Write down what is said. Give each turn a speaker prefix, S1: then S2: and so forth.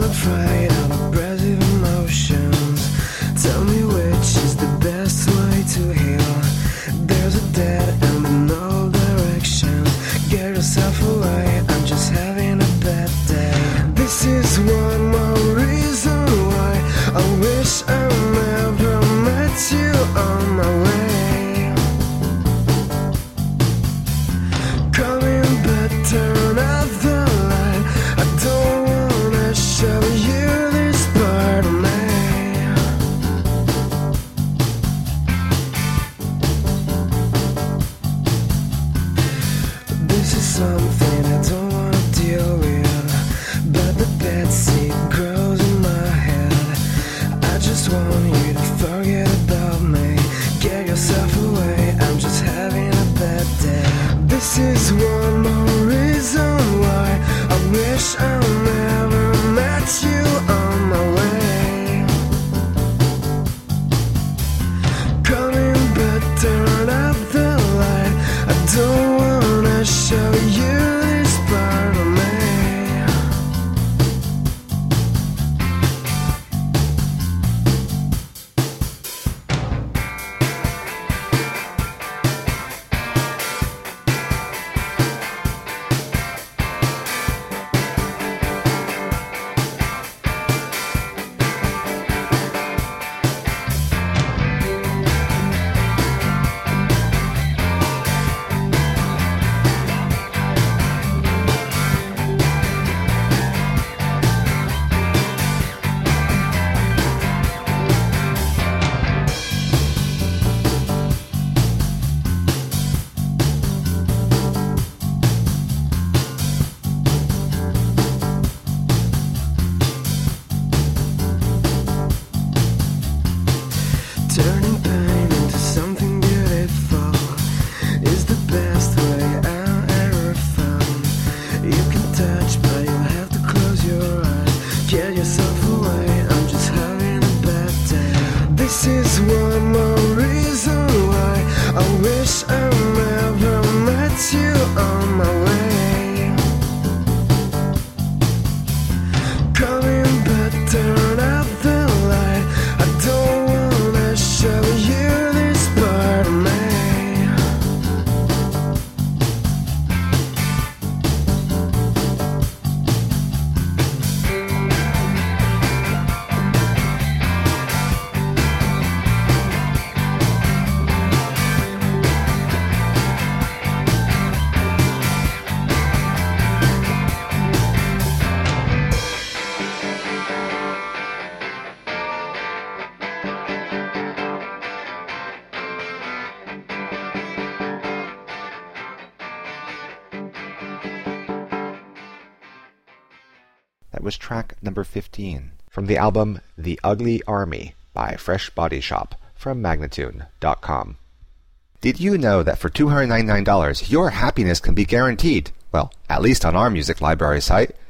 S1: afraid of aggressive emotions. Tell me which is the best way to heal. There's a dead end in all directions. Get yourself away, I'm just having a bad day. This is one more reason why I wish I never met you on my way. Coming back, turn off the light. I don't wanna show you this part of me. This is something I don't wanna deal with, but the bad seed grows in my head. I just want you to forget about me. Get yourself away, I'm just having a bad day. This is one more reason why I wish I never met you on my way. Coming back, turn off the light. I don't wanna show you this part of me. Turning pain into something beautiful is the best way I ever found. You can touch, but you have to close your eyes. Get yourself away, I'm just having a bad day. This is one more reason why I wish I never met you on my way. Coming back, turn off the light. I don't wanna show you this part of me.
S2: That was track number 15 from the album The Ugly Army by Fresh Body Shop from Magnatune.com. Did you know that for $299 your happiness can be guaranteed? Well, at least on our music library site.